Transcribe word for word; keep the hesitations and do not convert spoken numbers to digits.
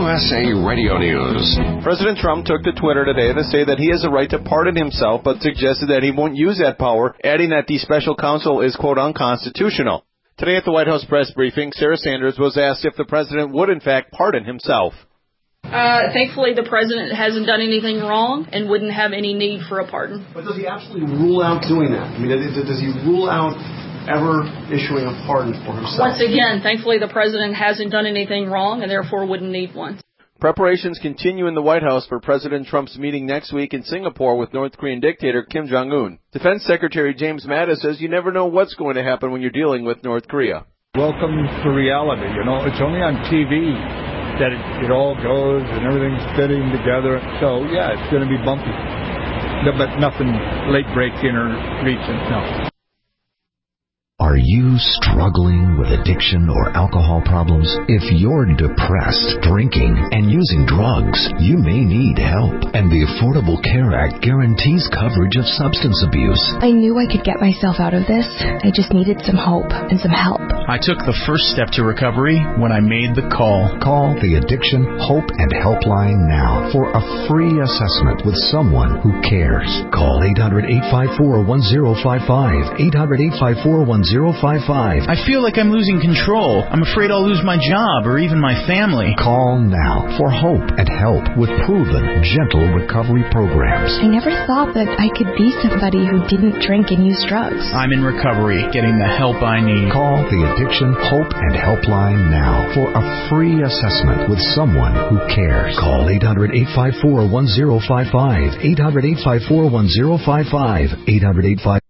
U S A Radio News. President Trump took to Twitter today to say that he has a right to pardon himself, but suggested that he won't use that power, adding that the special counsel is, quote, unconstitutional. Today at the White House press briefing, Sarah Sanders was asked if the president would, in fact, pardon himself. Uh, thankfully, the president hasn't done anything wrong and wouldn't have any need for a pardon. But does he absolutely rule out doing that? I mean, does he rule out ever issuing a pardon for himself? Once again, thankfully, the president hasn't done anything wrong and therefore wouldn't need one. Preparations continue in the White House for President Trump's meeting next week in Singapore with North Korean dictator Kim Jong-un. Defense Secretary James Mattis says you never know what's going to happen when you're dealing with North Korea. Welcome to reality. You know, it's only on T V that it, it all goes and everything's fitting together. So, yeah, it's going to be bumpy. No, but nothing late-breaking or recent, no. Are you struggling with addiction or alcohol problems? If you're depressed, drinking, and using drugs, you may need help. And the Affordable Care Act guarantees coverage of substance abuse. I knew I could get myself out of this. I just needed some hope and some help. I took the first step to recovery when I made the call. Call the Addiction Hope and Helpline now for a free assessment with someone who cares. Call eight hundred, eight five four, one zero five five, eight hundred, eight five four, one zero five five. I feel like I'm losing control. I'm afraid I'll lose my job or even my family. Call now for hope and help with proven, gentle recovery programs. I never thought that I could be somebody who didn't drink and use drugs. I'm in recovery, getting the help I need. Call the Addiction Hope and Helpline now for a free assessment with someone who cares. Call eight hundred, eight five four, one zero five five, eight hundred, eight five four, one zero five five, eight hundred, eight five